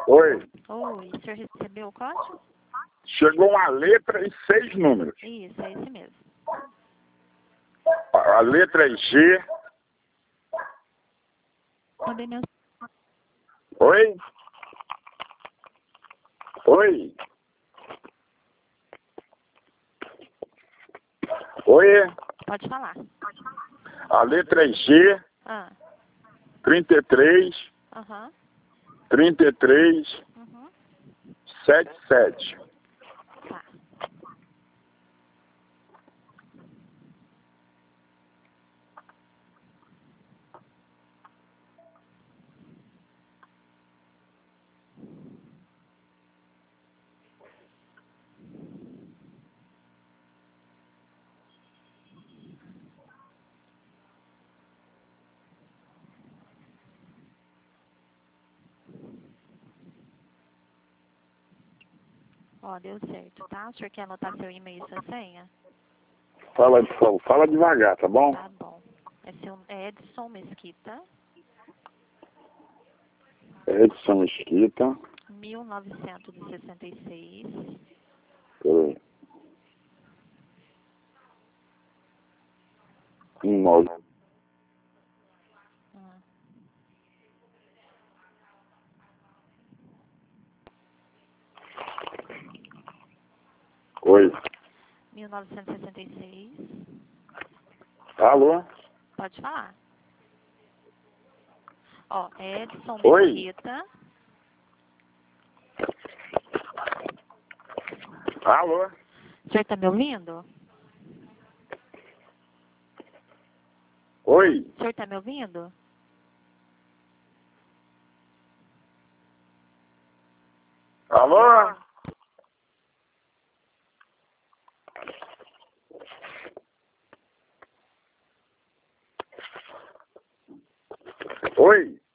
Oi. Oi, o senhor recebeu o código? Chegou uma letra e 6 números. Isso, é esse mesmo. A letra é G. Mandei meu... Oi? Oi? Oi? Pode falar. A letra é G, Ah, 33, aham, 33, uhum, 77. tá. Ó, deu certo, tá? O senhor quer anotar seu e-mail e sua senha? Fala, por favor, fala devagar, tá bom? Tá bom. É Edson Mesquita, Edson Mesquita. 1966, Peraí. 19. hum, Oi. 1966, Alô? pode falar. Ó, Edson Oi. Mesquita, Alô? o senhor tá me ouvindo? Oi. O senhor tá me ouvindo? Alô? Oi.